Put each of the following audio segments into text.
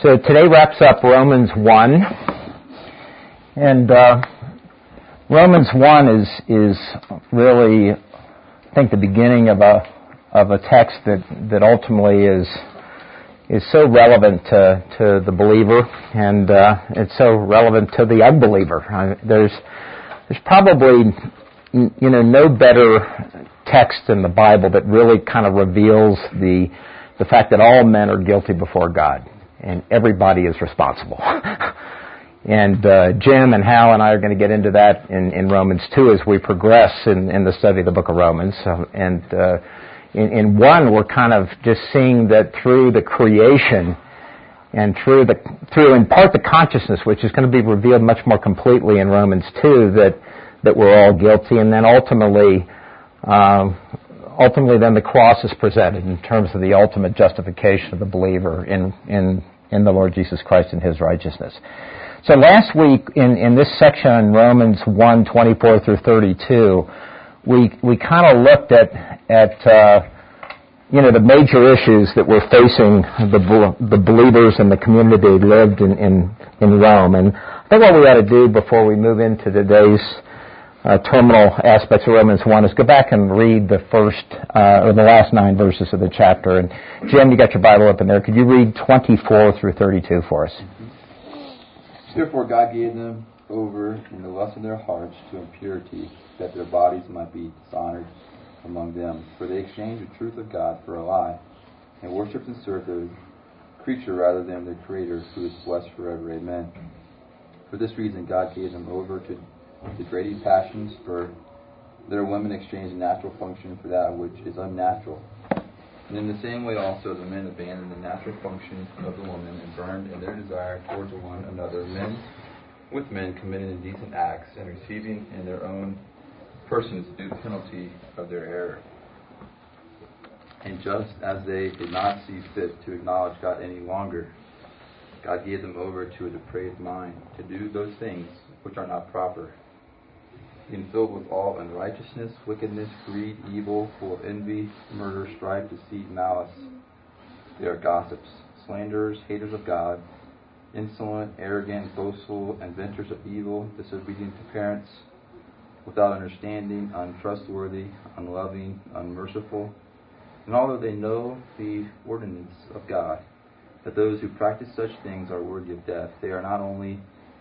So today wraps up Romans 1, and Romans 1 is really, I think, the beginning of a text that ultimately is so relevant to the believer, and it's so relevant to the unbeliever. There's probably no better text in the Bible that really kind of reveals the fact that all men are guilty before God. And everybody is responsible. And Jim and Hal and I are going to get into that in Romans 2 as we progress in the study of the book of Romans. And in 1, we're kind of just seeing that through the creation and through in part the consciousness, which is going to be revealed much more completely in Romans 2, that we're all guilty. And then ultimately then the cross is presented in terms of the ultimate justification of the believer in the Lord Jesus Christ and His righteousness. So last week in this section in Romans 1, 24 through 32, we kind of looked at the major issues that were facing the believers and the community that lived in Rome. And I think what we ought to do before we move into today's terminal aspects of Romans 1 is go back and read the first or the last 9 verses of the chapter. And Jim, you got your Bible open there. Could you read 24 through 32 for us? Therefore God gave them over in the lust of their hearts to impurity, that their bodies might be dishonored among them. For they exchanged the truth of God for a lie, and worshipped and served the creature rather than the Creator, who is blessed forever. Amen. For this reason God gave them over to degrading passions, for their women exchange the natural function for that which is unnatural. And in the same way also the men abandoned the natural function of the woman and burned in their desire towards one another, men with men committing indecent acts and receiving in their own persons due penalty of their error. And just as they did not see fit to acknowledge God any longer, God gave them over to a depraved mind to do those things which are not proper, being filled with all unrighteousness, wickedness, greed, evil, full of envy, murder, strife, deceit, malice. They are gossips, slanderers, haters of God, insolent, arrogant, boastful, inventors of evil, disobedient to parents, without understanding, untrustworthy, unloving, unmerciful. And although they know the ordinance of God, that those who practice such things are worthy of death, they not only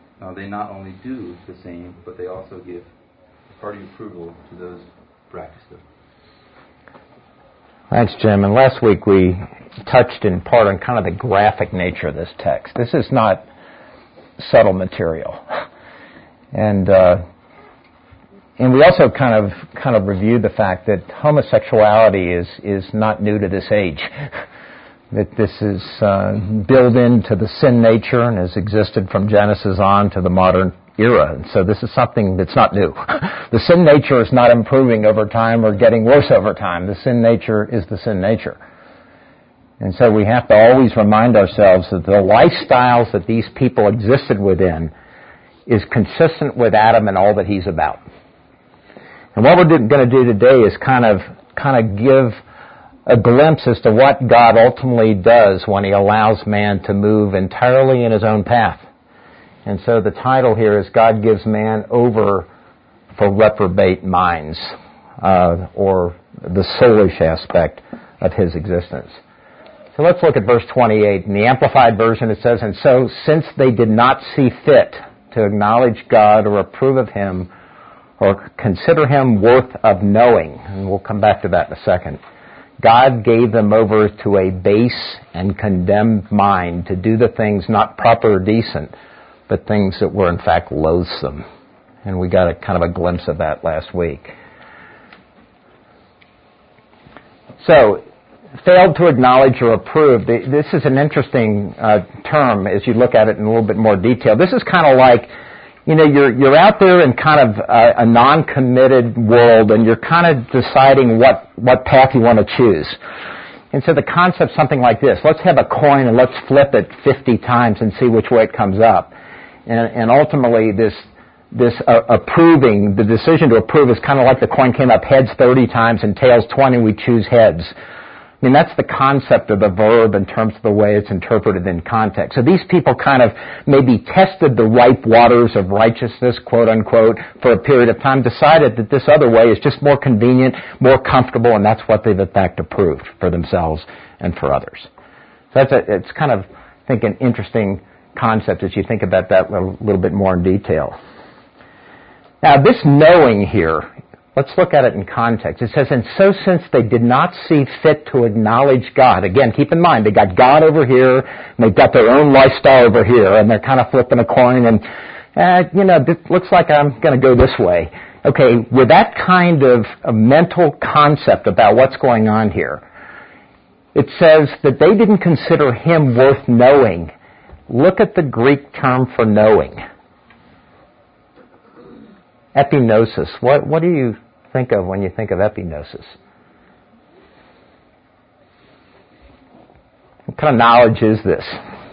do the same, but they also give hearty approval to those who practice them. Thanks, Jim. And last week we touched in part on kind of the graphic nature of this text. This is not subtle material. And we also kind of reviewed the fact that homosexuality is not new to this age. That this is built into the sin nature and has existed from Genesis on to the modern era. And so this is something that's not new. The sin nature is not improving over time or getting worse over time. The sin nature is the sin nature. And so we have to always remind ourselves that the lifestyles that these people existed within is consistent with Adam and all that he's about. And what we're going to do today is kind of give a glimpse as to what God ultimately does when He allows man to move entirely in his own path. And so the title here is God gives man over for reprobate minds, or the soulish aspect of his existence. So let's look at verse 28. In the Amplified Version it says, "And so, since they did not see fit to acknowledge God or approve of Him or consider Him worth of knowing," and we'll come back to that in a second, "God gave them over to a base and condemned mind to do the things not proper or decent, but things that were in fact loathsome." And we got a kind of a glimpse of that last week. So, failed to acknowledge or approve. This is an interesting term as you look at it in a little bit more detail. This is kind of like, you're out there in kind of a non-committed world, and you're kind of deciding what path you want to choose. And so the concept's something like this. Let's have a coin and let's flip it 50 times and see which way it comes up. And ultimately this approving, the decision to approve is kind of like the coin came up heads 30 times and tails 20, we choose heads. I mean, that's the concept of the verb in terms of the way it's interpreted in context. So these people kind of maybe tested the ripe waters of righteousness, quote unquote, for a period of time, decided that this other way is just more convenient, more comfortable, and that's what they've in fact approved for themselves and for others. So it's kind of, I think, an interesting concept as you think about that a little bit more in detail. Now, this knowing here, let's look at it in context. It says, and so since they did not see fit to acknowledge God, again, keep in mind, they got God over here, and they've got their own lifestyle over here, and they're kind of flipping a coin, and, this looks like I'm going to go this way. Okay, with that kind of a mental concept about what's going on here, it says that they didn't consider him worth knowing. Look at the Greek term for knowing. Epignosis. What do you think of when you think of epignosis? What kind of knowledge is this?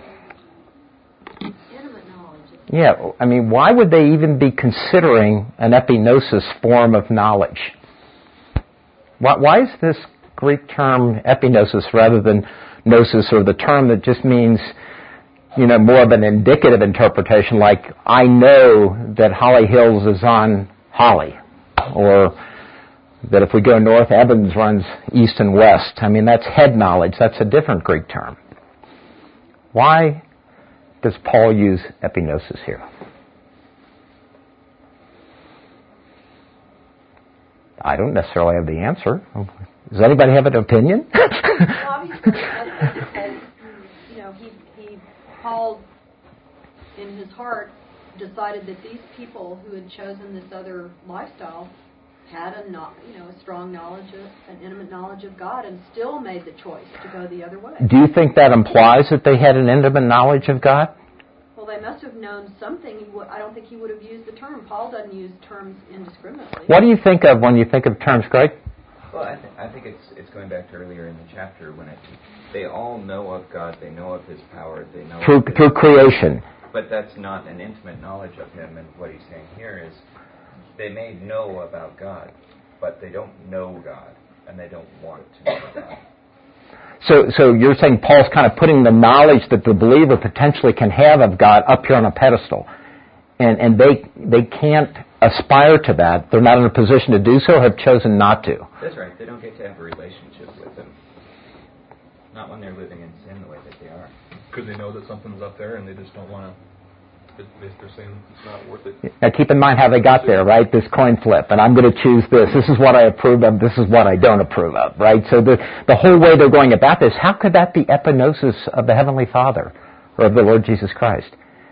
Intimate knowledge. Yeah, I mean, why would they even be considering an epignosis form of knowledge? Why is this Greek term epignosis rather than gnosis, or the term that just means, more of an indicative interpretation, like I know that Holly Hills is on Holly, or that if we go north, Evans runs east and west. I mean, that's head knowledge. That's a different Greek term. Why does Paul use epignosis here? I don't necessarily have the answer. Does anybody have an opinion? Well, obviously, that's because, Paul, in his heart, decided that these people who had chosen this other lifestyle had a strong knowledge, an intimate knowledge of God, and still made the choice to go the other way. Do you think that implies that they had an intimate knowledge of God? Well, they must have known something. I don't think he would have used the term. Paul doesn't use terms indiscriminately. What do you think of when you think of terms, Greg? Well, I think it's going back to earlier in the chapter when they all know of God, they know of His power, they know through creation. But that's not an intimate knowledge of Him. And what he's saying here is, they may know about God, but they don't know God, and they don't want to know God. So you're saying Paul's kind of putting the knowledge that the believer potentially can have of God up here on a pedestal, and they can't aspire to that. They're not in a position to do so, or have chosen not to. That's right. They don't get to have a relationship with Him. Not when they're living in sin the way that they are. Because they know that something's up there and they just don't want to. They're saying it's not worth it. Now keep in mind how they got there, right? This coin flip, and I'm going to choose this. This is what I approve of. This is what I don't approve of, right? So the whole way they're going about this, how could that be epignosis of the Heavenly Father or of the Lord Jesus Christ?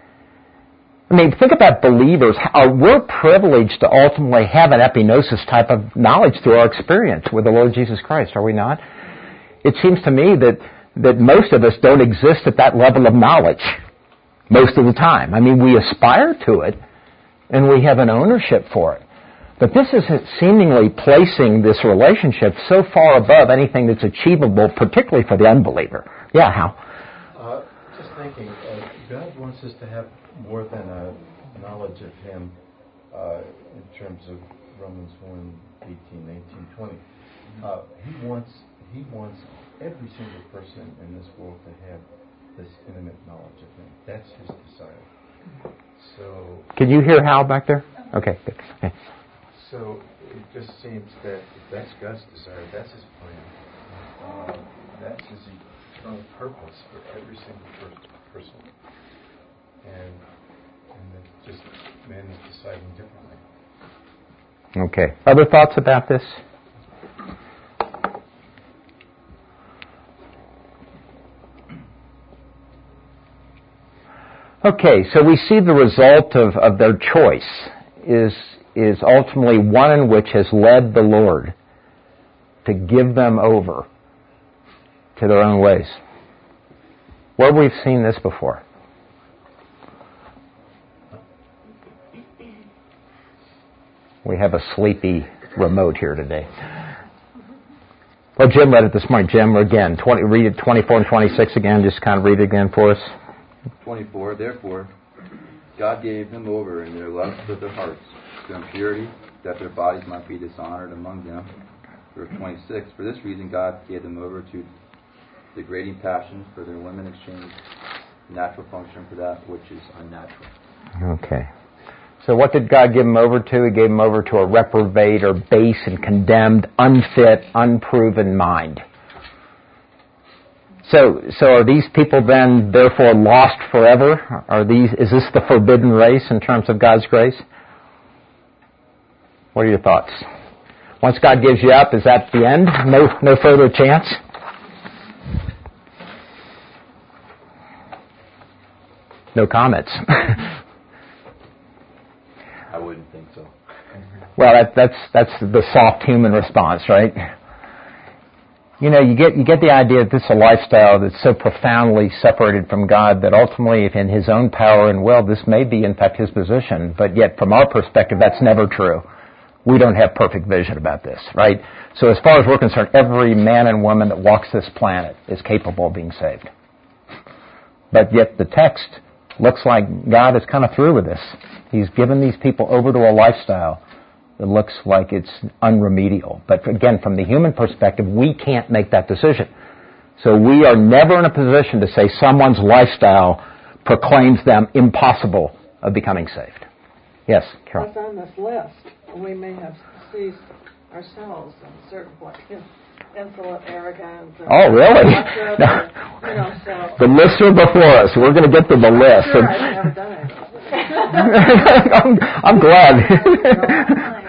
I mean, think about believers. We're privileged to ultimately have an epignosis type of knowledge through our experience with the Lord Jesus Christ, are we not? It seems to me that most of us don't exist at that level of knowledge most of the time. I mean, we aspire to it, and we have an ownership for it. But this is seemingly placing this relationship so far above anything that's achievable, particularly for the unbeliever. Yeah, Hal? Just thinking, God wants us to have more than a knowledge of Him in terms of Romans 1, 18, 19, 20. He wants every single person in this world to have this intimate knowledge of Him. That's His desire. So, can you hear Hal back there? Okay, good. Okay. So it just seems that if that's God's desire, that's His plan. That's His eternal purpose for every single person. And it's just man is deciding differently. Okay. Other thoughts about this? Okay, so we see the result of their choice is ultimately one in which has led the Lord to give them over to their own ways. Where we've seen this before? We have a sleepy remote here today. Well, Jim read it this morning. Jim, again, read it 24 and 26 again. Just kind of read it again for us. 24, therefore, God gave them over in their lust of their hearts to impurity, that their bodies might be dishonored among them. Verse 26, for this reason God gave them over to degrading passions, for their women exchanged natural function for that which is unnatural. Okay. So what did God give them over to? He gave them over to a reprobate or base and condemned, unfit, unproven mind. So are these people then therefore lost forever? Is this the forbidden race in terms of God's grace? What are your thoughts? Once God gives you up, is that the end? No further chance? No comments. I wouldn't think so. Well, that's the soft human response, right? You know, you get the idea that this is a lifestyle that's so profoundly separated from God that ultimately, if in His own power and will, this may be in fact His position. But yet, from our perspective, that's never true. We don't have perfect vision about this, right? So as far as we're concerned, every man and woman that walks this planet is capable of being saved. But yet the text looks like God is kind of through with this. He's given these people over to a lifestyle that looks like it's unremedial. But again, from the human perspective, we can't make that decision. So we are never in a position to say someone's lifestyle proclaims them impossible of becoming saved. Yes, Carol. What's on this list? We may have seized ourselves in certain places. Insolent, arrogant. Oh, really? So. The lists are before us. We're going to get to the list. Sure, I've never done it. I'm glad.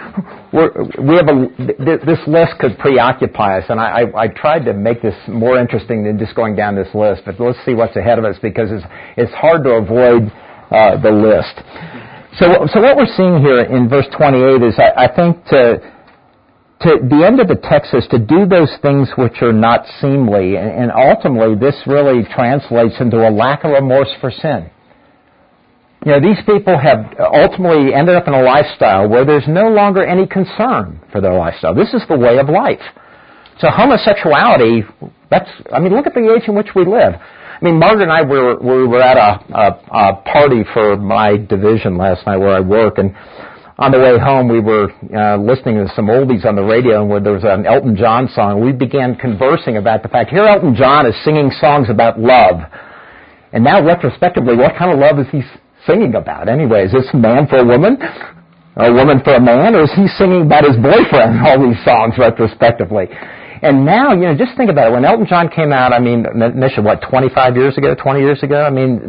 This list could preoccupy us, and I tried to make this more interesting than just going down this list. But let's see what's ahead of us, because it's hard to avoid the list. So what we're seeing here in verse 28 is, I think, to the end of the text is to do those things which are not seemly, and ultimately this really translates into a lack of remorse for sin. You know, these people have ultimately ended up in a lifestyle where there's no longer any concern for their lifestyle. This is the way of life. So homosexuality, look at the age in which we live. I mean, Margaret and I were at a party for my division last night where I work, and on the way home we were listening to some oldies on the radio, and where there was an Elton John song. We began conversing about the fact, here Elton John is singing songs about love. And now retrospectively, what kind of love is he singing about anyway? Is this a man for a woman woman for a man, or is he singing about his boyfriend in all these songs retrospectively? And now, just think about it. When Elton John came out, Misha, 25 years ago, 20 years ago?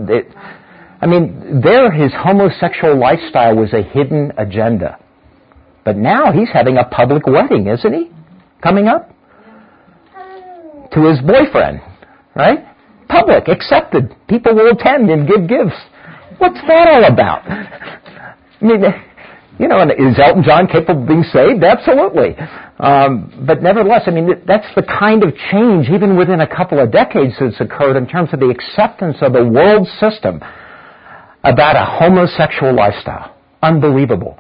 His homosexual lifestyle was a hidden agenda. But now he's having a public wedding, isn't he? Coming up? To his boyfriend, right? Public, accepted. People will attend and give gifts. What's that all about? Is Elton John capable of being saved? Absolutely. But nevertheless, that's the kind of change, even within a couple of decades, that's occurred in terms of the acceptance of the world system about a homosexual lifestyle. Unbelievable.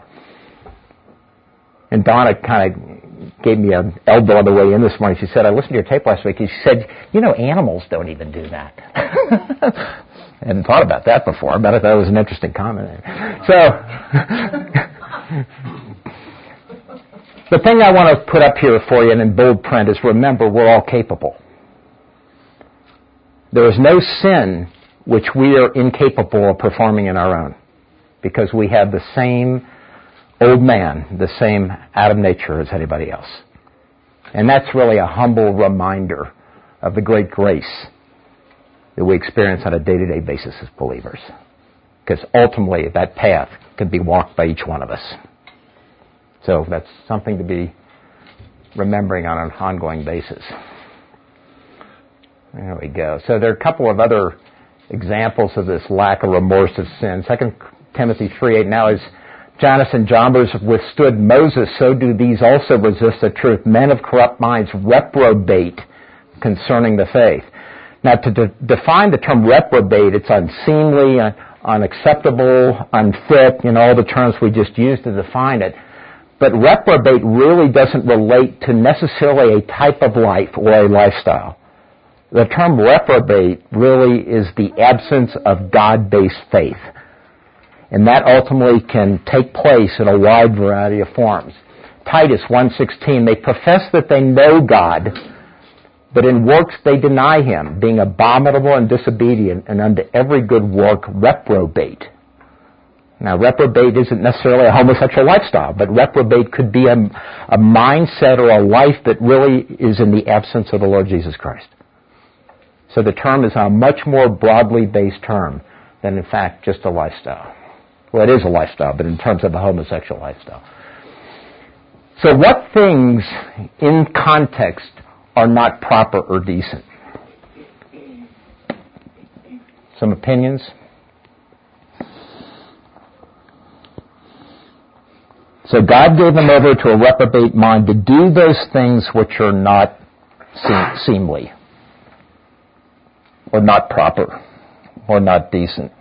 And Donna kind of gave me an elbow on the way in this morning. She said, I listened to your tape last week. She said, animals don't even do that. I hadn't thought about that before, but I thought it was an interesting comment. So, the thing I want to put up here for you and in bold print is, remember, we're all capable. There is no sin which we are incapable of performing in our own, because we have the same old man, the same Adam nature as anybody else. And that's really a humble reminder of the great grace that we experience on a day-to-day basis as believers. Because ultimately that path can be walked by each one of us. So that's something to be remembering on an ongoing basis. There we go. So there are a couple of other examples of this lack of remorse of sin. 2 Timothy 3:8, now as Jannes and Jambres withstood Moses, so do these also resist the truth. Men of corrupt minds reprobate concerning the faith. Now, to define the term reprobate, it's unseemly, unacceptable, unfit, all the terms we just used to define it. But reprobate really doesn't relate to necessarily a type of life or a lifestyle. The term reprobate really is the absence of God-based faith. And that ultimately can take place in a wide variety of forms. Titus 1:16, they profess that they know God, but in works they deny him, being abominable and disobedient, and unto every good work reprobate. Now, reprobate isn't necessarily a homosexual lifestyle, but reprobate could be a mindset or a life that really is in the absence of the Lord Jesus Christ. So the term is a much more broadly based term than, in fact, just a lifestyle. Well, it is a lifestyle, but in terms of a homosexual lifestyle. So what things in context are not proper or decent? Some opinions? So God gave them over to a reprobate mind to do those things which are not seemly, or not proper, or not decent.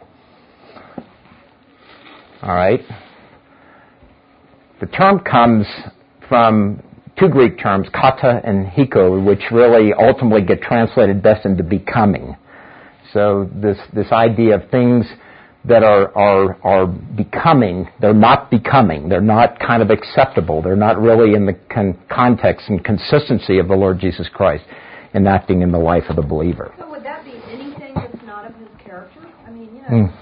All right? The term comes from two Greek terms, kata and hiko, which really ultimately get translated best into becoming. So this idea of things that are becoming, they're not kind of acceptable, they're not really in the context and consistency of the Lord Jesus Christ enacting in the life of the believer. So would that be anything that's not of his character? I mean, you know,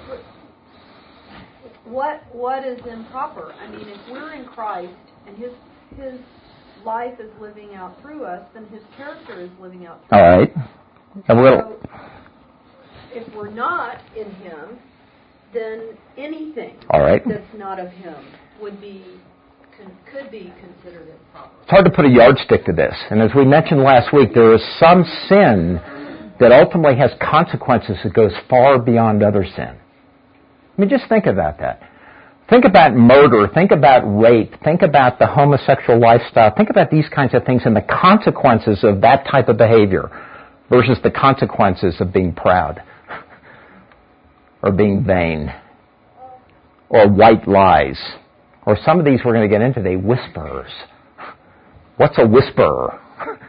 what is improper? I mean, if we're in Christ and his life is living out through us, then his character is living out through us. All right. So if we're not in him, then anything that's not of him could be considered improper. It's hard to put a yardstick to this. And as we mentioned last week, there is some sin that ultimately has consequences that goes far beyond other sin. I mean, just think about that. Think about murder. Think about rape. Think about the homosexual lifestyle. Think about these kinds of things and the consequences of that type of behavior versus the consequences of being proud or being vain or white lies. Or some of these we're going to get into today, whisperers. What's a whisperer?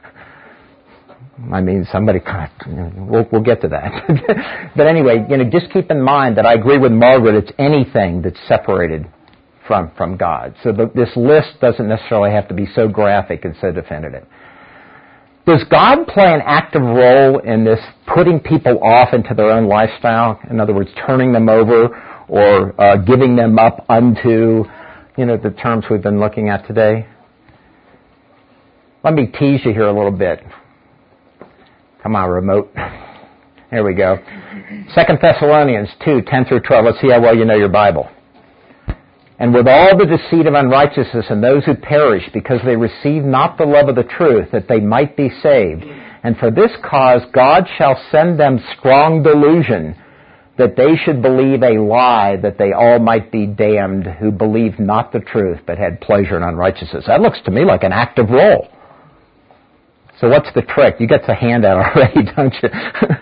I mean, somebody kind of, we'll get to that. But anyway, just keep in mind that I agree with Margaret, it's anything that's separated from God. So this list doesn't necessarily have to be so graphic and so definitive. Does God play an active role in this putting people off into their own lifestyle? In other words, turning them over or giving them up unto, the terms we've been looking at today? Let me tease you here a little bit. Come on, remote. Here we go. 2 Thessalonians 2:10-12. Let's see how well you know your Bible. And with all the deceit of unrighteousness in those who perish, because they receive not the love of the truth, that they might be saved. And for this cause God shall send them strong delusion, that they should believe a lie, that they all might be damned, who believed not the truth, but had pleasure in unrighteousness. That looks to me like an active role. So what's the trick? You got the handout already, don't you?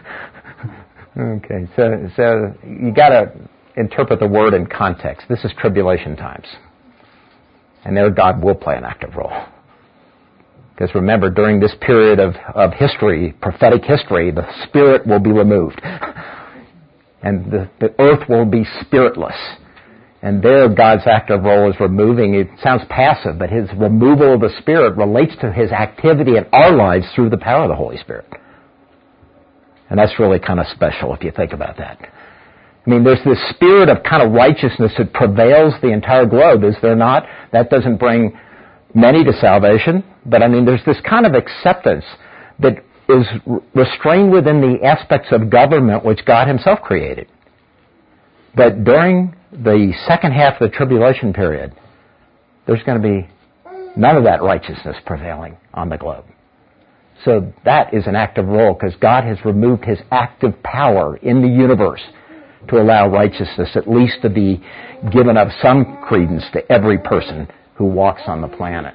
Okay, so you got to interpret the word in context. This is tribulation times. And there God will play an active role. Because remember, during this period of history, prophetic history, the spirit will be removed. And the earth will be spiritless. And there God's active role is removing, it sounds passive, but his removal of the Spirit relates to his activity in our lives through the power of the Holy Spirit. And that's really kind of special if you think about that. I mean, there's this spirit of kind of righteousness that prevails the entire globe, is there not? That doesn't bring many to salvation, but I mean, there's this kind of acceptance that is restrained within the aspects of government which God himself created. But during the second half of the tribulation period, there's going to be none of that righteousness prevailing on the globe. So that is an active role because God has removed his active power in the universe to allow righteousness at least to be given of some credence to every person who walks on the planet.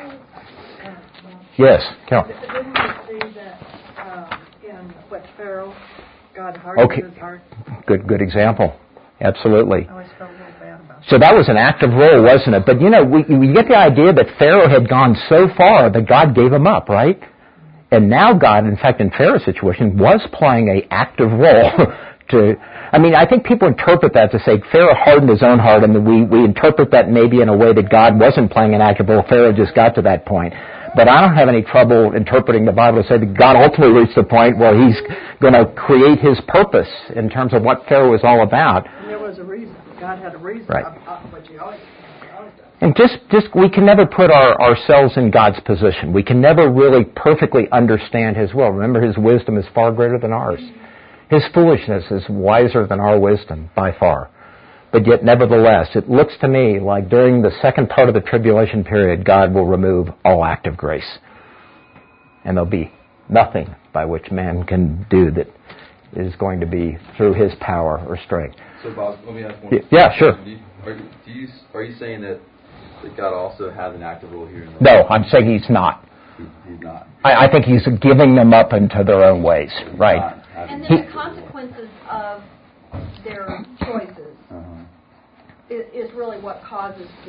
Yes, Carol. Didn't we see that in what Pharaoh, God hardened his heart? Good example. Absolutely. I always felt a little bad about So that was an active role, wasn't it? But we get the idea that Pharaoh had gone so far that God gave him up, right? And now God, in fact, in Pharaoh's situation, was playing an active role I mean, I think people interpret that to say Pharaoh hardened his own heart, and we interpret that maybe in a way that God wasn't playing an active role. Pharaoh just got to that point. But I don't have any trouble interpreting the Bible to say that God ultimately reached the point where he's going to create his purpose in terms of what Pharaoh is all about. And there was a reason. God had a reason. Right. What you always does. And just we can never put ourselves in God's position. We can never really perfectly understand his will. Remember, his wisdom is far greater than ours. His foolishness is wiser than our wisdom by far. But yet, nevertheless, it looks to me like during the second part of the tribulation period, God will remove all active grace. And there'll be nothing by which man can do that is going to be through his power or strength. So, Bob, let me ask one. Yeah, sure. Are you saying that God also has an active role here? No, I'm saying he's not. He's not. I think he's giving them up into their own ways, right? And then the consequences of their choices is really what causes the,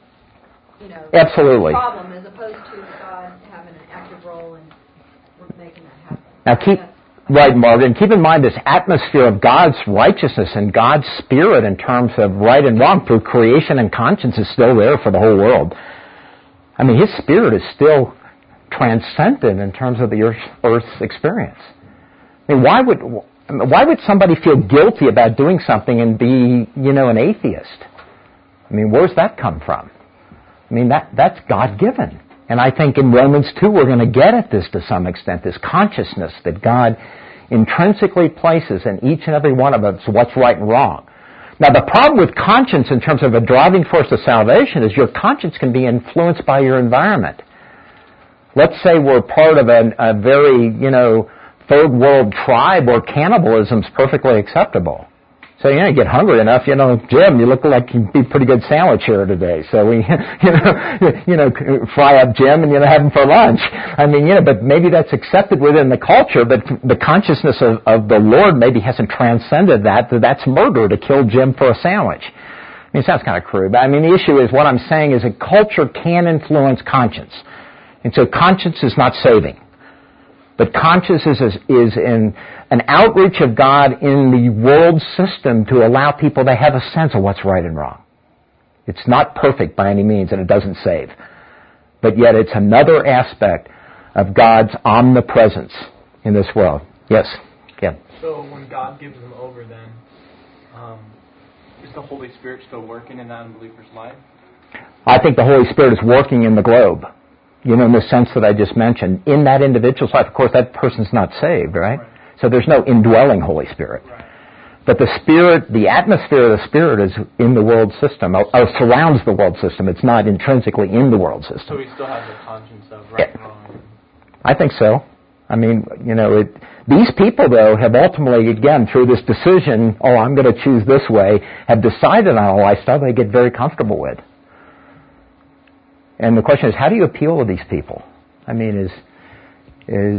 Absolutely. problem, as opposed to God having an active role in making that happen. Now right, Marvin, keep in mind this atmosphere of God's righteousness and God's spirit in terms of right and wrong through creation and conscience is still there for the whole world. I mean, his spirit is still transcendent in terms of the earth's experience. I mean, why would somebody feel guilty about doing something and be, an atheist? I mean, where's that come from? I mean, that's God-given. And I think in Romans 2 we're going to get at this to some extent, this consciousness that God intrinsically places in each and every one of us what's right and wrong. Now, the problem with conscience in terms of a driving force of salvation is your conscience can be influenced by your environment. Let's say we're part of a very, third world tribe where cannibalism is perfectly acceptable. So, you get hungry enough, Jim, you look like you'd be a pretty good sandwich here today. So we, fry up Jim and, have him for lunch. I mean, but maybe that's accepted within the culture, but the consciousness of the Lord maybe hasn't transcended that. That's murder to kill Jim for a sandwich. I mean, it sounds kind of crude, but I mean, the issue is what I'm saying is that culture can influence conscience. And so conscience is not saving. But conscience is an outreach of God in the world system to allow people to have a sense of what's right and wrong. It's not perfect by any means, and it doesn't save. But yet it's another aspect of God's omnipresence in this world. Yes, Ken? So when God gives them over then, is the Holy Spirit still working in that unbeliever's life? I think the Holy Spirit is working in the globe. In the sense that I just mentioned, in that individual's life. Of course, that person's not saved, right? So there's no indwelling Holy Spirit. Right. But the Spirit, the atmosphere of the Spirit is in the world system, or surrounds the world system. It's not intrinsically in the world system. So he still has a conscience of right and wrong? I think so. I mean, these people, though, have ultimately, again, through this decision, I'm going to choose this way, have decided on a lifestyle they get very comfortable with. And the question is, how do you appeal to these people? I mean, as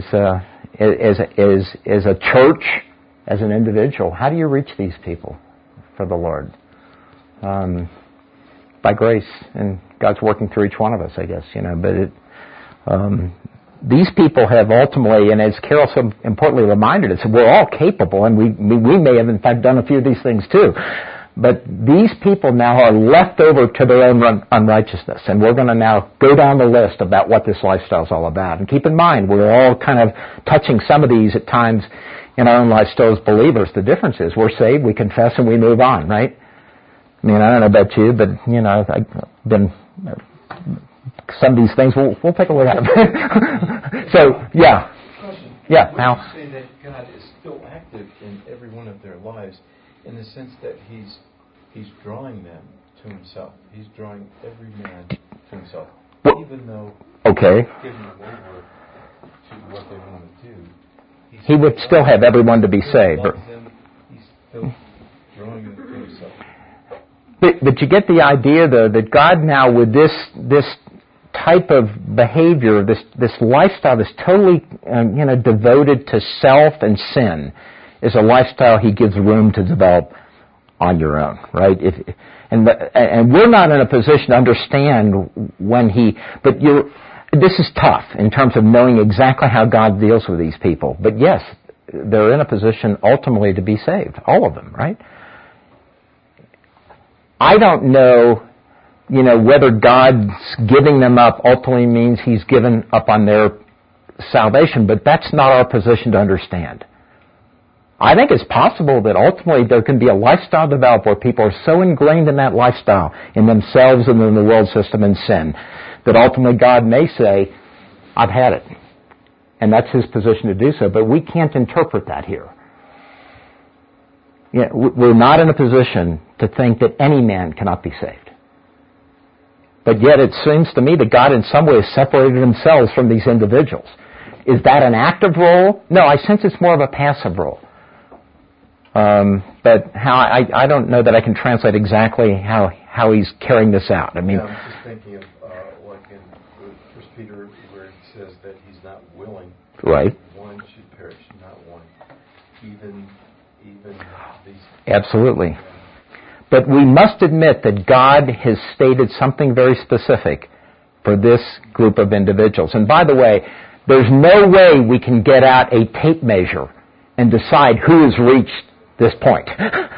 a church, as an individual, how do you reach these people for the Lord? By grace, and God's working through each one of us, I guess. But these people have ultimately, and as Carol so importantly reminded us, we're all capable, and we may have in fact done a few of these things too. But these people now are left over to their own unrighteousness. And we're going to now go down the list about what this lifestyle is all about. And keep in mind, we're all kind of touching some of these at times in our own lifestyle as believers. The difference is we're saved, we confess, and we move on, right? I mean, I don't know about you, but, I've been... some of these things, we'll take a look at them. So, yeah. Question. Yeah, now... Would you say that God is still active in every one of their lives in the sense that He's drawing them to Himself? He's drawing every man to Himself. Well, even though okay. He's giving them over to what they want to do, He would still have everyone to be saved. He's still drawing them to Himself. But you get the idea, though, that God now, with this type of behavior, this lifestyle that's totally, devoted to self and sin, is a lifestyle He gives room to develop on your own, right? And we're not in a position to understand when this is tough in terms of knowing exactly how God deals with these people. But yes, they're in a position ultimately to be saved. All of them, right? I don't know, whether God's giving them up ultimately means He's given up on their salvation, but that's not our position to understand. I think it's possible that ultimately there can be a lifestyle developed where people are so ingrained in that lifestyle, in themselves and in the world system and sin, that ultimately God may say, I've had it. And that's His position to do so, but we can't interpret that here. We're not in a position to think that any man cannot be saved. But yet it seems to me that God in some way has separated Himself from these individuals. Is that an active role? No, I sense it's more of a passive role. But I don't know that I can translate exactly how He's carrying this out. I mean, I'm just thinking of like in 1 Peter where it says that He's not willing. Right. One should perish, not one. Even these. Absolutely. But we must admit that God has stated something very specific for this group of individuals. And by the way, there's no way we can get out a tape measure and decide who has reached this point.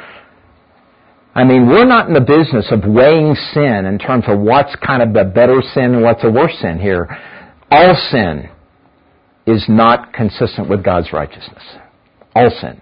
I mean, we're not in the business of weighing sin in terms of what's kind of the better sin and what's the worse sin here. All sin is not consistent with God's righteousness. All sin.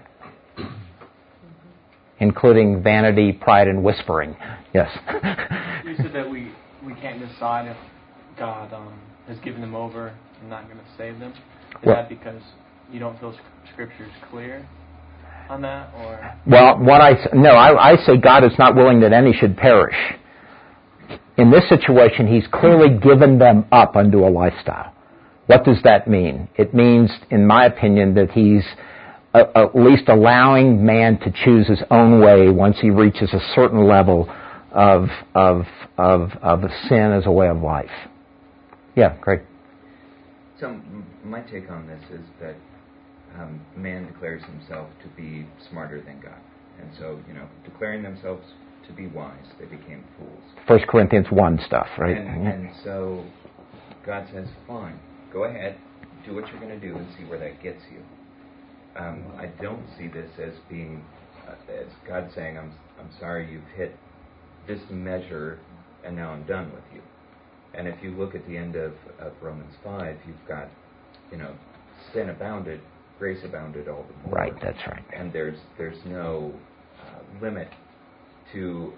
Including vanity, pride, and whispering. Yes. You said that we can't decide if God has given them over and not going to save them. Is that because you don't feel Scripture's clear on that, or? Well, I say God is not willing that any should perish. In this situation, He's clearly given them up unto a lifestyle. What does that mean? It means, in my opinion, that He's at least allowing man to choose his own way once he reaches a certain level of sin as a way of life. Yeah, Greg. So my take on this is that man declares himself to be smarter than God. And so, declaring themselves to be wise, they became fools. 1 Corinthians 1 stuff, right? And so God says, fine, go ahead, do what you're going to do and see where that gets you. I don't see this as being, as God saying, I'm sorry you've hit this measure and now I'm done with you. And if you look at the end of Romans 5, you've got, sin abounded, grace abounded all the more. Right, that's right. And there's no limit to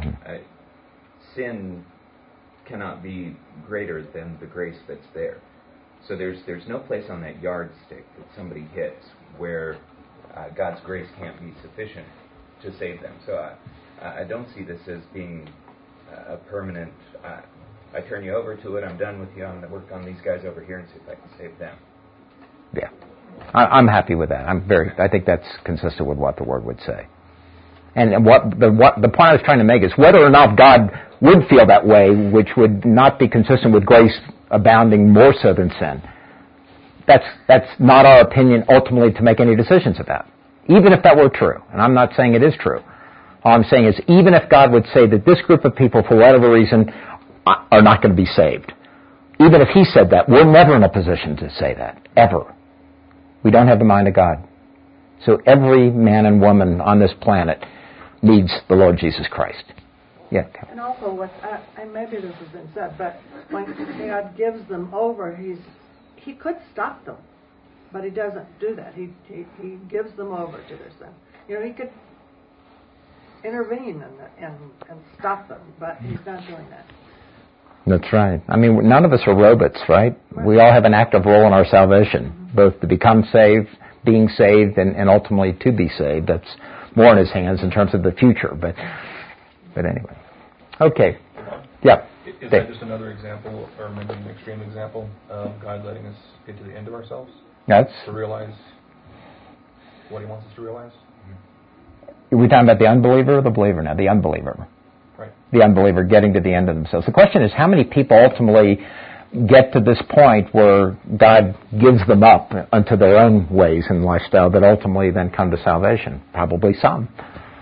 sin cannot be greater than the grace that's there. So there's no place on that yardstick that somebody hits where God's grace can't be sufficient to save them. So I don't see this as being a permanent, I turn you over to it, I'm done with you, I'm going to work on these guys over here and see if I can save them. Yeah. I'm happy with that. I think that's consistent with what the Word would say. And what the point I was trying to make is whether or not God would feel that way, which would not be consistent with grace abounding more so than sin. That's not our opinion ultimately to make any decisions about. Even if that were true, and I'm not saying it is true. All I'm saying is even if God would say that this group of people, for whatever reason, are not going to be saved, even if He said that, we're never in a position to say that, ever. We don't have the mind of God. So every man and woman on this planet needs the Lord Jesus Christ. Yeah. And also, and maybe this has been said, but when God gives them over, He could stop them, but He doesn't do that. He gives them over to their sin. He could intervene and stop them, but He's not doing that. That's right. I mean, none of us are robots, right? We all have an active role in our salvation, both to become saved, being saved, and ultimately to be saved. That's more in His hands in terms of the future. But anyway. Okay. Yeah. Is that just another example, or maybe an extreme example, of God letting us get to the end of ourselves? That's to realize what He wants us to realize? Are we talking about the unbeliever or the believer now? The unbeliever. Right. The unbeliever getting to the end of themselves. The question is, how many people ultimately get to this point where God gives them up unto their own ways and lifestyle that ultimately then come to salvation? Probably some.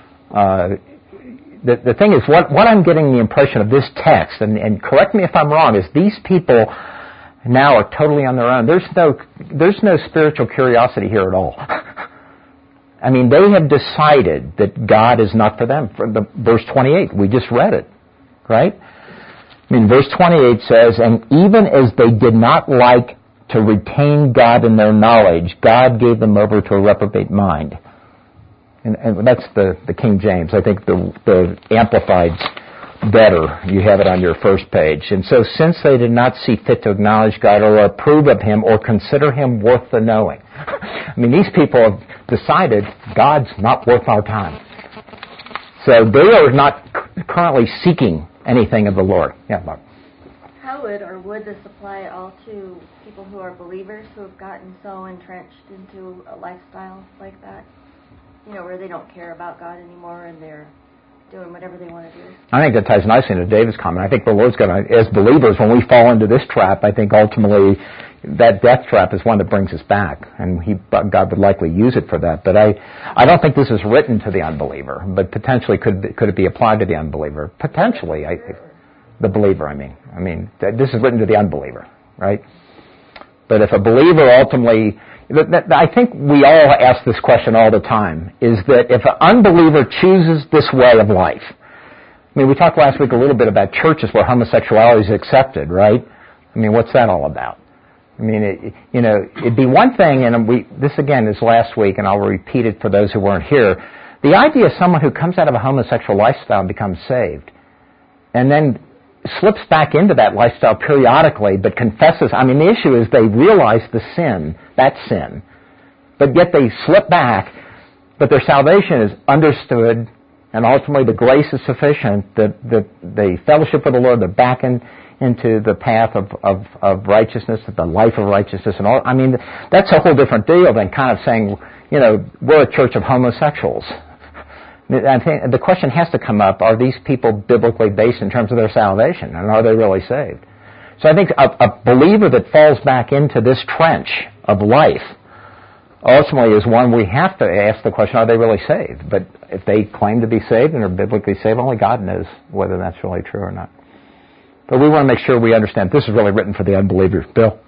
The thing is, what I'm getting the impression of this text, and correct me if I'm wrong, is these people now are totally on their own. There's no spiritual curiosity here at all. I mean, they have decided that God is not for them. For verse 28, we just read it, right? I mean, verse 28 says, and even as they did not like to retain God in their knowledge, God gave them over to a reprobate mind. And that's the King James. I think the Amplified's better. You have it on your first page. And so since they did not see fit to acknowledge God or approve of Him or consider Him worth the knowing. I mean, these people have decided God's not worth our time. So they are not currently seeking anything of the Lord. Yeah, Mark. How would this apply all to people who are believers who have gotten so entrenched into a lifestyle like that? You know, where they don't care about God anymore and they're doing whatever they want to do. I think that ties nicely into David's comment. I think the Lord's going to, as believers, when we fall into this trap, I think ultimately that death trap is one that brings us back, and God would likely use it for that. But I don't think this is written to the unbeliever, but potentially could it be applied to the unbeliever? Potentially, I think. The believer, I mean, this is written to the unbeliever, right? But if a believer ultimately, I think we all ask this question all the time, is that if an unbeliever chooses this way of life, I mean, we talked last week a little bit about churches where homosexuality is accepted, right? I mean, what's that all about? I mean, it'd be one thing, and this again is last week, and I'll repeat it for those who weren't here. The idea of someone who comes out of a homosexual lifestyle and becomes saved, and then slips back into that lifestyle periodically, but confesses. I mean, the issue is they realize that sin, but yet they slip back, but their salvation is understood, and ultimately the grace is sufficient, that the fellowship with the Lord, they're back into the path of righteousness, the life of righteousness, and all. I mean, that's a whole different deal than kind of saying, we're a church of homosexuals. I think the question has to come up, are these people biblically based in terms of their salvation, and are they really saved? So I think a believer that falls back into this trench of life ultimately is one we have to ask the question, are they really saved? But if they claim to be saved and are biblically saved, only God knows whether that's really true or not. But we want to make sure we understand this is really written for the unbeliever. Bill?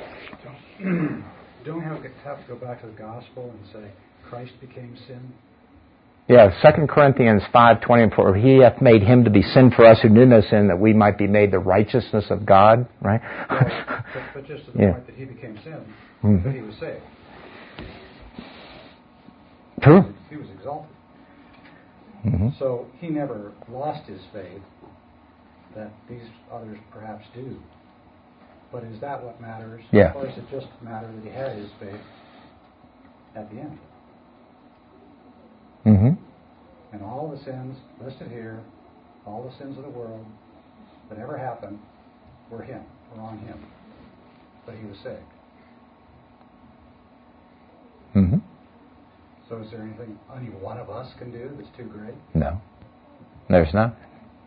Don't we have to go back to the gospel and say Christ became sin? Yeah, 2 Corinthians 5:20, he hath made him to be sin for us who knew no sin, that we might be made the righteousness of God, right? But just to the point that he became sin, but he was saved. True. He was exalted. Mm-hmm. So he never lost his faith that these others perhaps do. But is that what matters? Yeah. Or is it just a matter that he had his faith at the end? Mm-hmm. And all the sins listed here, all the sins of the world that ever happened, were on him. But he was saved. Mm-hmm. So is there anything any one of us can do that's too great? No. There's not.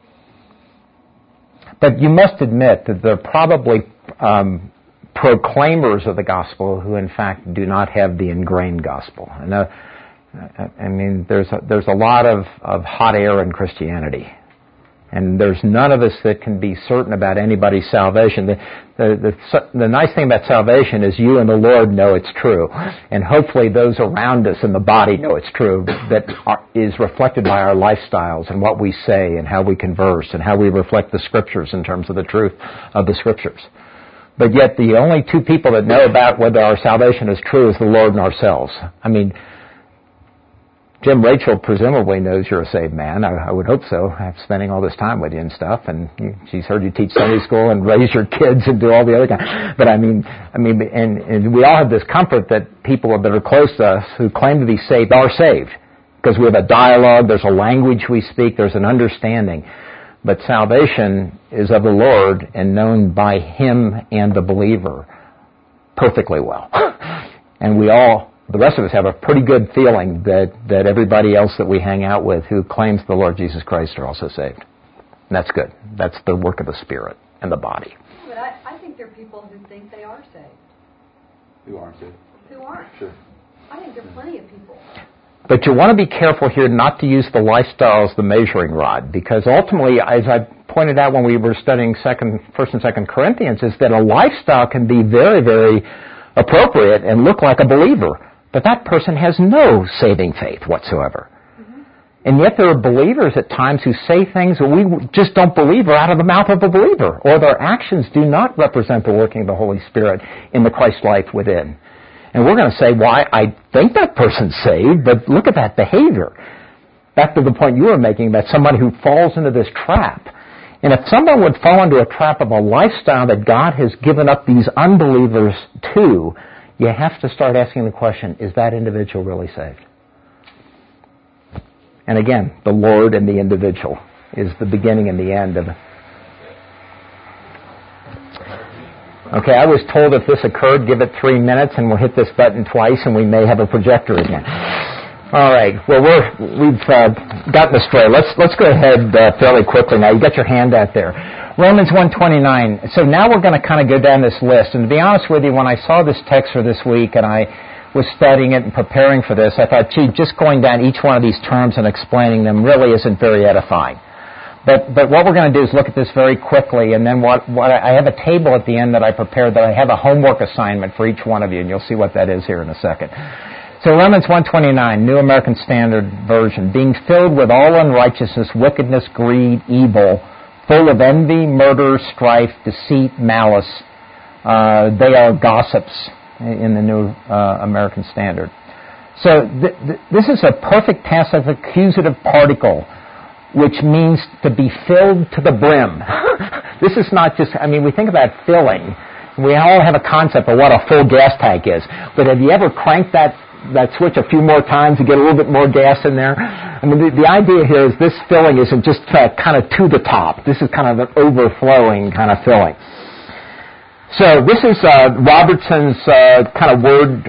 But you must admit that there are probably proclaimers of the gospel who in fact do not have the ingrained gospel. I mean, there's a lot of hot air in Christianity, and there's none of us that can be certain about anybody's salvation. The nice thing about salvation is you and the Lord know it's true, and hopefully those around us in the body know it's true. That is reflected by our lifestyles and what we say and how we converse and how we reflect the Scriptures in terms of the truth of the Scriptures. But yet the only two people that know about whether our salvation is true is the Lord and ourselves. I mean, Jim, Rachel presumably knows you're a saved man. I would hope so, spending all this time with you and stuff. And she's heard you teach Sunday school and raise your kids and do all the other kind. But and we all have this comfort that people that are close to us who claim to be saved are saved. Because we have a dialogue, there's a language we speak, there's an understanding. But salvation is of the Lord and known by Him and the believer perfectly well. And the rest of us have a pretty good feeling that everybody else that we hang out with who claims the Lord Jesus Christ are also saved. And that's good. That's the work of the Spirit and the body. But I think there are people who think they are saved. Who aren't saved? Who aren't. Sure. I think there are plenty of people. But you want to be careful here not to use the lifestyle as the measuring rod, because ultimately, as I pointed out when we were studying 1st and 2nd Corinthians, is that a lifestyle can be very, very appropriate and look like a believer. But that person has no saving faith whatsoever. And yet there are believers at times who say things that we just don't believe are out of the mouth of a believer, or their actions do not represent the working of the Holy Spirit in the Christ life within. And we're going to say, well, I think that person's saved, but look at that behavior. Back to the point you were making about somebody who falls into this trap. And if someone would fall into a trap of a lifestyle that God has given up these unbelievers to, you have to start asking the question, is that individual really saved? And again, the Lord and the individual is the beginning and the end of it. Okay, I was told if this occurred, give it 3 minutes and we'll hit this button twice and we may have a projector again. All right, well, we've gotten astray. Let's go ahead fairly quickly now. You got your hand out there. Romans 1:29. So now we're going to kind of go down this list. And to be honest with you, when I saw this text for this week and I was studying it and preparing for this, I thought, gee, just going down each one of these terms and explaining them really isn't very edifying. But what we're going to do is look at this very quickly, and then what I have a table at the end that I prepared that I have a homework assignment for each one of you, and you'll see what that is here in a second. So Romans 1:29, New American Standard Version, being filled with all unrighteousness, wickedness, greed, evil, full of envy, murder, strife, deceit, malice. They are gossips in the New American Standard. So this is a perfect passive accusative particle, which means to be filled to the brim. This is not just, we think about filling. We all have a concept of what a full gas tank is. But have you ever cranked that switch a few more times to get a little bit more gas in there? The idea here is this filling isn't just kind of to the top. This is kind of an overflowing kind of filling. So this is Robertson's kind of word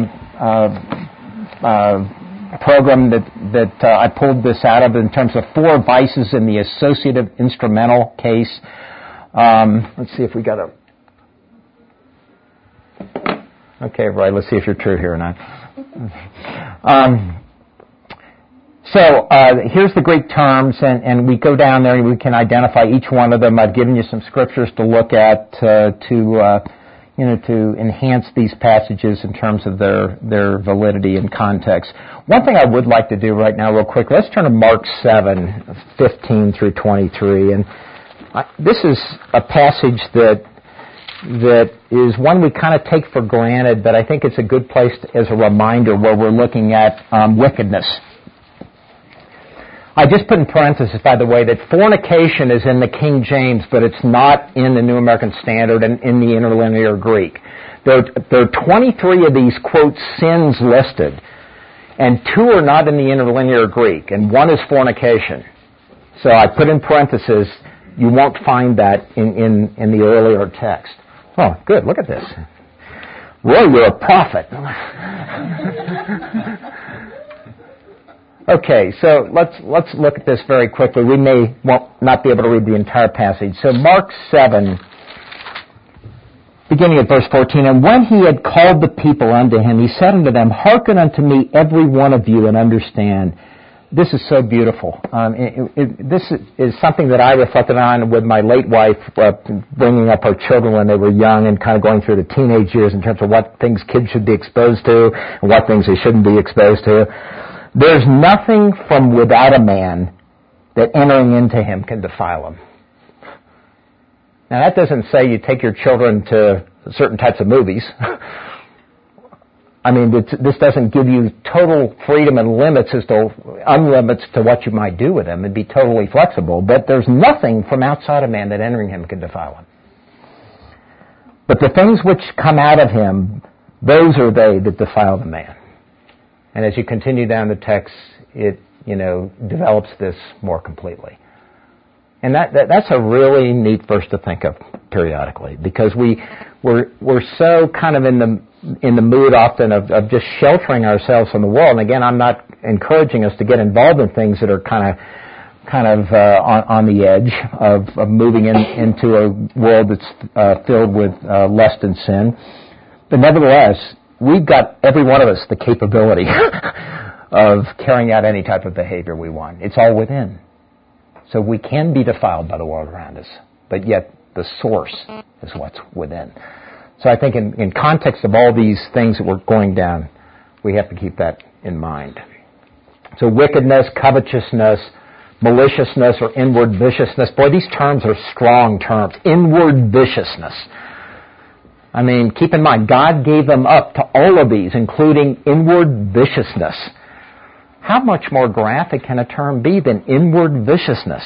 program that I pulled this out of in terms of 4 vices in the associative instrumental case. Let's see if we got a... Okay, right, let's see if you're true here or not. So here's the Greek terms, and we go down there and we can identify each one of them. I've given you some scriptures to look at to enhance these passages in terms of their validity and context. One thing I would like to do right now real quick, let's turn to Mark 7:15 through 23. And this is a passage that is one we kind of take for granted, but I think it's a good place as a reminder where we're looking at wickedness. I just put in parentheses, by the way, that fornication is in the King James, but it's not in the New American Standard and in the Interlinear Greek. There are 23 of these, quote, sins listed, and 2 are not in the Interlinear Greek, and 1 is fornication. So I put in parentheses, you won't find that in the earlier text. Oh, good, look at this. Roy, you're a prophet. Okay, so let's look at this very quickly. We won't not be able to read the entire passage. So Mark 7, beginning at verse 14, and when he had called the people unto him, he said unto them, hearken unto me, every one of you, and understand. This is so beautiful. This is something that I reflected on with my late wife, bringing up our children when they were young and kind of going through the teenage years in terms of what things kids should be exposed to and what things they shouldn't be exposed to. There's nothing from without a man that entering into him can defile him. Now that doesn't say you take your children to certain types of movies. This doesn't give you total freedom and unlimits to what you might do with them. It'd be totally flexible. But there's nothing from outside a man that entering him can defile him. But the things which come out of him, those are they that defile the man. And as you continue down the text, it, develops this more completely. And that's a really neat verse to think of periodically, because we're so kind of in the mood often of just sheltering ourselves from the world. And again, I'm not encouraging us to get involved in things that are kind of on the edge of moving into a world that's filled with lust and sin. But nevertheless, we've got, every one of us, the capability of carrying out any type of behavior we want. It's all within. So we can be defiled by the world around us, but yet the source is what's within. So I think in context of all these things that we're going down, We have to keep that in mind. So wickedness, covetousness, maliciousness, or inward viciousness. Boy, these terms are strong terms. Inward viciousness. I mean, keep in mind, God gave them up to all of these, including inward viciousness. How much more graphic can a term be than inward viciousness?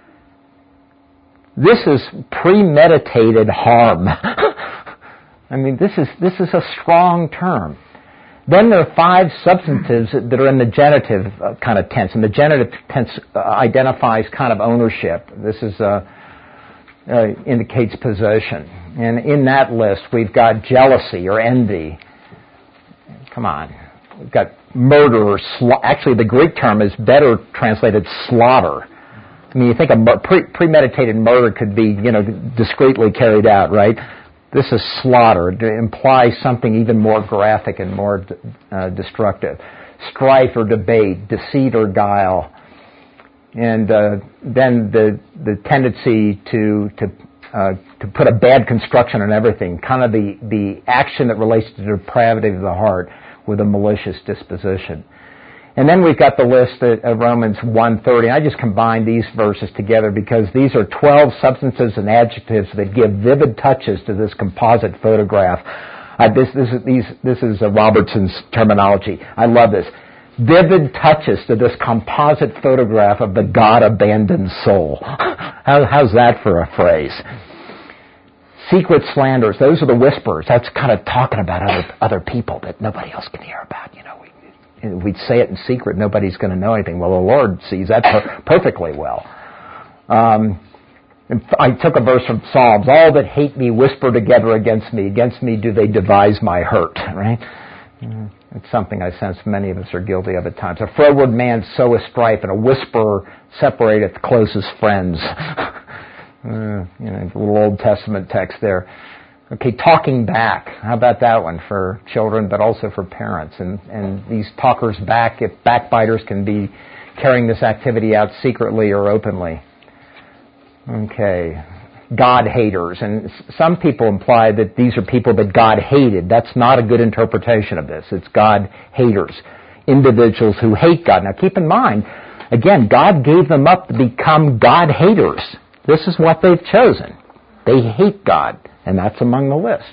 This is premeditated harm. I mean, this is a strong term. Then there are 5 substantives that are in the genitive kind of tense, and the genitive tense identifies kind of ownership. This is indicates possession. And in that list, we've got jealousy or envy. Come on. We've got murder or actually the Greek term is better translated slaughter. I mean, you think a premeditated murder could be, discreetly carried out, right? This is slaughter. It implies something even more graphic and more destructive. Strife or debate, deceit or guile. And then the tendency to put a bad construction on everything, kind of the action that relates to the depravity of the heart with a malicious disposition. And then we've got the list of Romans 1:30. I just combined these verses together because these are 12 substances and adjectives that give vivid touches to this composite photograph. This is Robertson's terminology. I love this. Vivid touches to this composite photograph of the God-abandoned soul. How's that for a phrase? Secret slanders, those are the whispers. That's kind of talking about other people that nobody else can hear about. We'd say it in secret, nobody's going to know anything. Well, the Lord sees that perfectly well. I took a verse from Psalms. All that hate me whisper together against me. Against me do they devise my hurt. Right? It's something I sense many of us are guilty of at times. A froward man soweth strife, and a whisperer separateth closest friends. The little Old Testament text there. Okay, talking back. How about that one for children, but also for parents? And these talkers back, if backbiters can be carrying this activity out secretly or openly. Okay, God haters. And some people imply that these are people that God hated. That's not a good interpretation of this. It's God haters. Individuals who hate God. Now keep in mind, again, God gave them up to become God haters. This is what they've chosen. They hate God. And that's among the list.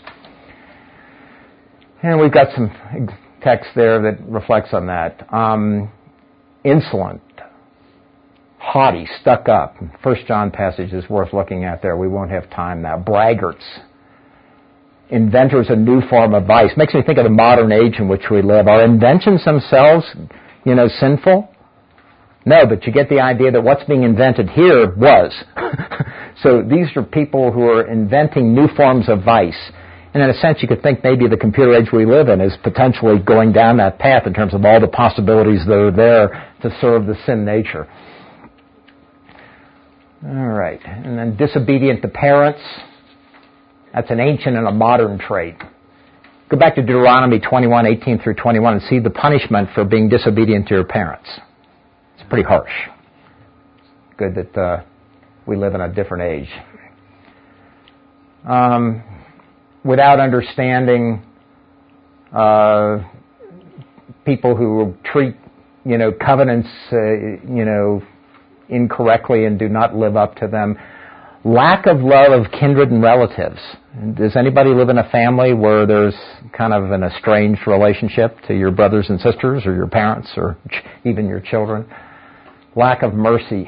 And we've got some text there that reflects on that. Insolent, haughty, stuck up. 1 John passage is worth looking at there. We won't have time now. Braggarts. Inventors a new form of vice. Makes me think of the modern age in which we live. Are inventions themselves, sinful? No, but you get the idea that what's being invented here was. So these are people who are inventing new forms of vice. And in a sense, you could think maybe the computer age we live in is potentially going down that path in terms of all the possibilities that are there to serve the sin nature. All right. And then disobedient to parents. That's an ancient and a modern trait. Go back to Deuteronomy 21:18 through 21 and see the punishment for being disobedient to your parents. It's pretty harsh. Good that we live in a different age. Without understanding, people who treat, covenants, incorrectly and do not live up to them. Lack of love of kindred and relatives. Does anybody live in a family where there's kind of an estranged relationship to your brothers and sisters or your parents or even your children? Lack of mercy.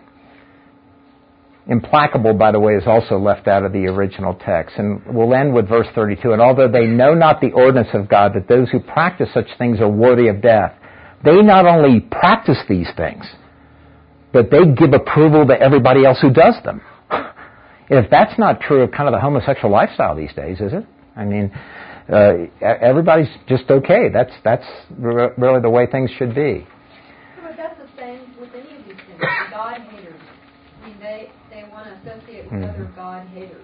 Implacable, by the way, is also left out of the original text. And we'll end with verse 32. And although they know not the ordinance of God, that those who practice such things are worthy of death, they not only practice these things, but they give approval to everybody else who does them. If that's not true of kind of the homosexual lifestyle these days, is it? I mean, everybody's just okay. That's really the way things should be. But that's the same with any of these things. The God haters. I mean, they want to associate with other God haters,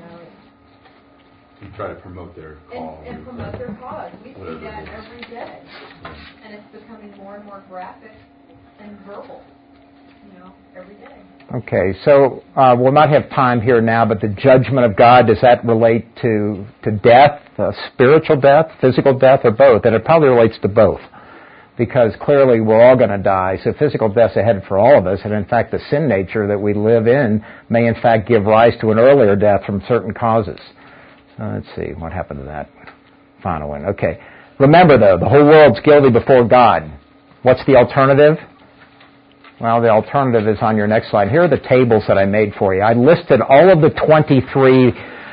You try to promote their cause. And promote their cause. We see that every day. And it's becoming more and more graphic and verbal. every day. Okay, so we'll not have time here now, but the judgment of God, does that relate to death, spiritual death, physical death, or both? And it probably relates to both, because clearly we're all going to die, so physical death's ahead for all of us, and in fact the sin nature that we live in may in fact give rise to an earlier death from certain causes. Let's see, what happened to that final one? Okay, remember though, the whole world's guilty before God. What's the alternative? Well, the alternative is on your next slide. Here are the tables that I made for you. I listed all of the 23,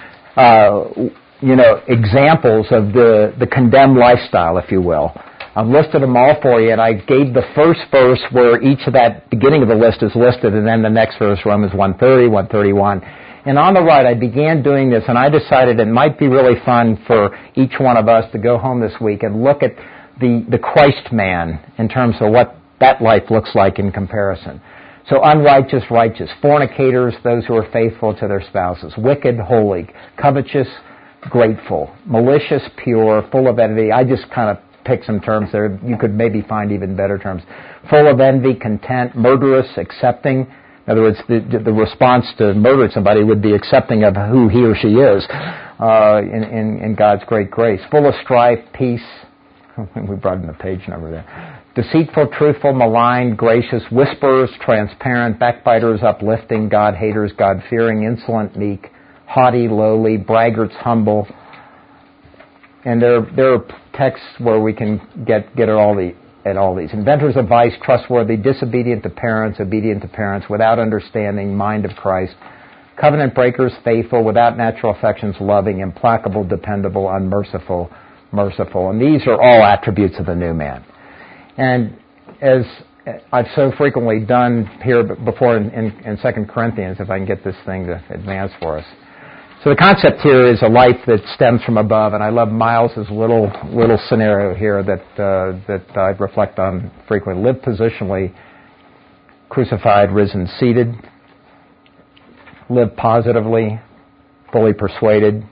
examples of the condemned lifestyle, if you will. I've listed them all for you, and I gave the first verse where each of that beginning of the list is listed, and then the next verse, Romans 1:30, 1:31. And on the right, I began doing this, and I decided it might be really fun for each one of us to go home this week and look at the Christ man in terms of what that life looks like in comparison. So unrighteous, righteous. Fornicators, those who are faithful to their spouses. Wicked, holy. Covetous, grateful. Malicious, pure. Full of envy. I just kind of picked some terms there. You could maybe find even better terms. Full of envy, content. Murderous, accepting. In other words, the response to murder somebody would be accepting of who he or she is in God's great grace. Full of strife, peace. We brought in the page number there. Deceitful, truthful, malign, gracious, whisperers, transparent, backbiters, uplifting, God-haters, God-fearing, insolent, meek, haughty, lowly, braggarts, humble. And there are texts where we can get at all these. Inventors of vice, trustworthy, disobedient to parents, obedient to parents, without understanding, mind of Christ. Covenant breakers, faithful, without natural affections, loving, implacable, dependable, unmerciful, merciful. And these are all attributes of the new man. And as I've so frequently done here before in 2 Corinthians, if I can get this thing to advance for us. So the concept here is a life that stems from above, and I love Miles's little scenario here that I reflect on frequently. Live positionally, crucified, risen, seated. Live positively, fully persuaded.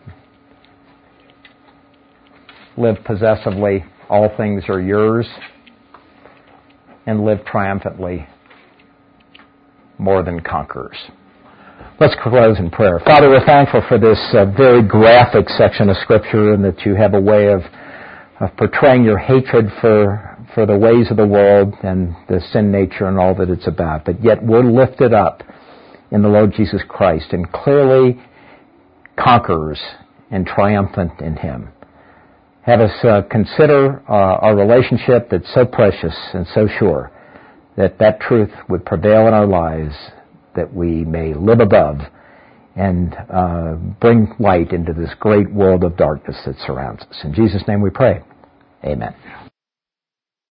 Live possessively, all things are yours. And live triumphantly, more than conquerors. Let's close in prayer. Father, we're thankful for this very graphic section of Scripture, and that you have a way of portraying your hatred for the ways of the world and the sin nature and all that it's about. But yet we're lifted up in the Lord Jesus Christ and clearly conquerors and triumphant in Him. Have us consider our relationship that's so precious and so sure, that truth would prevail in our lives, that we may live above and bring light into this great world of darkness that surrounds us. In Jesus' name we pray. Amen.